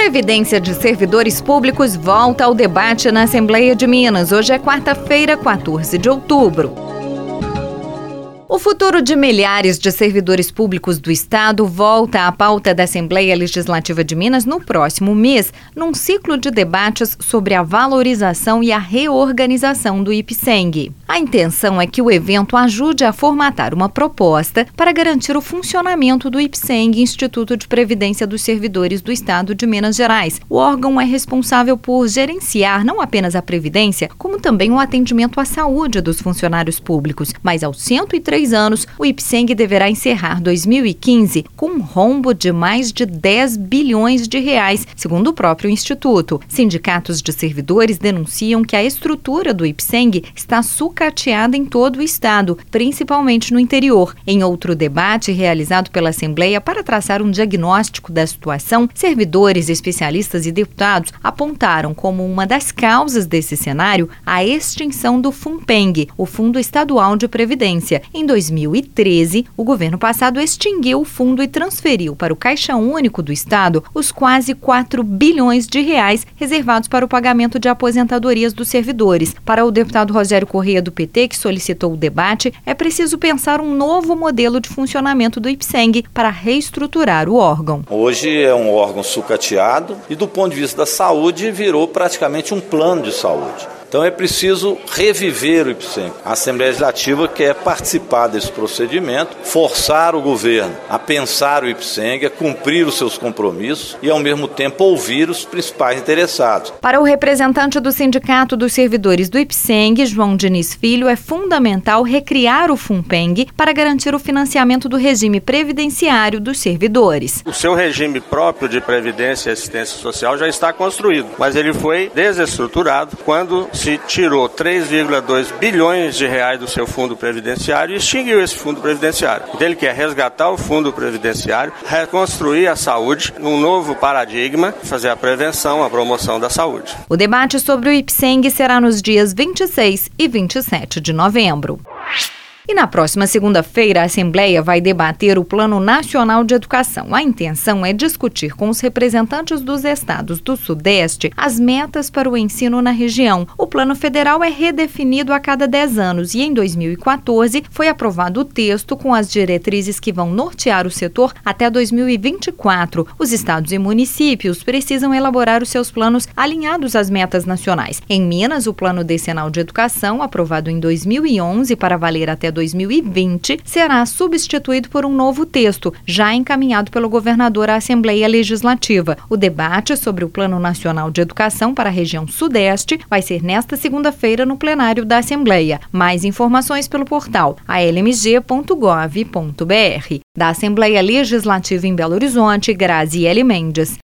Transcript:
Previdência de servidores públicos volta ao debate na Assembleia de Minas. Hoje é quarta-feira, 14 de outubro. O futuro de milhares de servidores públicos do Estado volta à pauta da Assembleia Legislativa de Minas no próximo mês, num ciclo de debates sobre a valorização e a reorganização do IPSENG. A intenção é que o evento ajude a formatar uma proposta para garantir o funcionamento do IPSENG, Instituto de Previdência dos Servidores do Estado de Minas Gerais. O órgão é responsável por gerenciar não apenas a previdência, como também o atendimento à saúde dos funcionários públicos. Mas aos 103 anos, o IPSENG deverá encerrar 2015 com um rombo de mais de 10 bilhões de reais, segundo o próprio Instituto. Sindicatos de servidores denunciam que a estrutura do IPSENG está sucateada em todo o Estado, principalmente no interior. Em outro debate realizado pela Assembleia para traçar um diagnóstico da situação, servidores, especialistas e deputados apontaram como uma das causas desse cenário a extinção do FUNPENG, o Fundo Estadual de Previdência. Em 2013, o governo passado extinguiu o fundo e transferiu para o Caixa Único do Estado os quase 4 bilhões de reais reservados para o pagamento de aposentadorias dos servidores. Para o deputado Rogério Correia, do PT, que solicitou o debate, é preciso pensar um novo modelo de funcionamento do IPSENG para reestruturar o órgão. Hoje é um órgão sucateado e, do ponto de vista da saúde, virou praticamente um plano de saúde. Então é preciso reviver o IPSENG. A Assembleia Legislativa quer participar desse procedimento, forçar o governo a pensar o IPSENG, a cumprir os seus compromissos e, ao mesmo tempo, ouvir os principais interessados. Para o representante do Sindicato dos Servidores do IPSENG, João Diniz Filho, é fundamental recriar o FUNPENG para garantir o financiamento do regime previdenciário dos servidores. O seu regime próprio de previdência e assistência social já está construído, mas ele foi desestruturado quando se tirou 3,2 bilhões de reais do seu fundo previdenciário e extinguiu esse fundo previdenciário. Então ele quer resgatar o fundo previdenciário, reconstruir a saúde num novo paradigma, fazer a prevenção, a promoção da saúde. O debate sobre o IPSENG será nos dias 26 e 27 de novembro. E na próxima segunda-feira, a Assembleia vai debater o Plano Nacional de Educação. A intenção é discutir com os representantes dos estados do Sudeste as metas para o ensino na região. O Plano Federal é redefinido a cada 10 anos e, em 2014, foi aprovado o texto com as diretrizes que vão nortear o setor até 2024. Os estados e municípios precisam elaborar os seus planos alinhados às metas nacionais. Em Minas, o Plano Decenal de Educação, aprovado em 2011 para valer até 2020, será substituído por um novo texto, já encaminhado pelo governador à Assembleia Legislativa. O debate sobre o Plano Nacional de Educação para a região Sudeste vai ser nesta segunda-feira no plenário da Assembleia. Mais informações pelo portal almg.gov.br. Da Assembleia Legislativa em Belo Horizonte, Graziele Mendes.